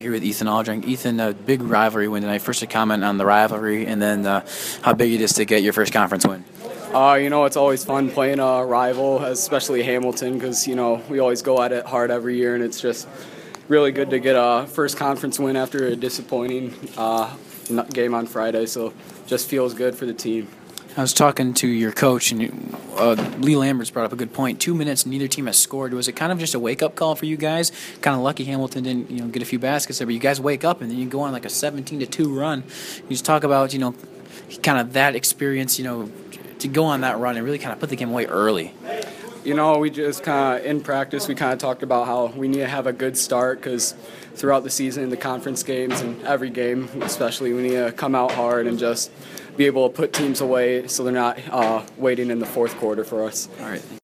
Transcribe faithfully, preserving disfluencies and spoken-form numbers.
Here with Ethan Aldring. Ethan, a big rivalry win tonight. First, a comment on the rivalry, and then uh, how big it is to get your first conference win. Uh, you know, it's always fun playing a rival, especially Hamilton, because, you know, we always go at it hard every year, and it's just really good to get a first conference win after a disappointing uh, game on Friday, so just feels good for the team. I was talking to your coach, and uh, Lee Lamberts brought up a good point. Two minutes, neither team has scored. Was it kind of just a wake-up call for you guys? Kind of lucky Hamilton didn't, you know, get a few baskets there, but you guys wake up and then you go on like a seventeen to two run. You just talk about, you know, kind of that experience, you know, to go on that run and really kind of put the game away early. You know, we just kind of, in practice, we kind of talked about how we need to have a good start because throughout the season, the conference games and every game, especially, we need to come out hard and just be able to put teams away so they're not uh, waiting in the fourth quarter for us. All right.